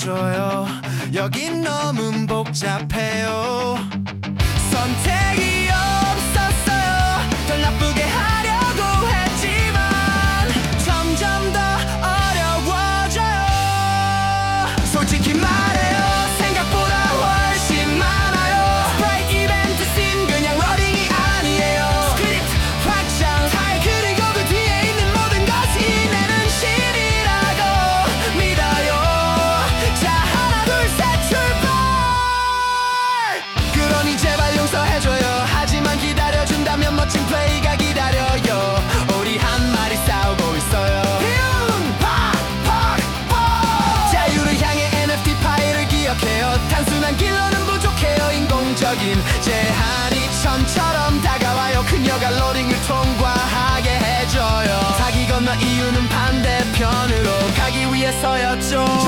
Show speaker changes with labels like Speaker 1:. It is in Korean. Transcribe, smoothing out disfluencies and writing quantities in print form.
Speaker 1: 해줘요. 여긴 너무 복잡해요. 선택이 없었어요. 덜 나쁘게 하려고 했지만 점점 더 어려워져요. 솔직히 말해요, 생각보다 훨씬 많아요. 스프라이트 이벤트 씬 그냥 러닝이 아니에요. 스크립트 확장 타일 그리고 그 뒤에 있는 모든 것이 내는 신이라고 믿어요. 자, 하나 둘 셋 출발. 그러니 제발 용서해줘요. 하지만 기다려준다면 멋진 플레이가 기다려요. 우리 한 마리 싸우고 있어요. 자유를 향해 NFT 파일을 기억해요. 단순한 길로는 부족해요. 인공적인 제한이 천처럼 다가와요. 그녀가 로딩을 통과하게 해줘요. 사기 건너 이유는 반대편으로 가기 위해서였죠.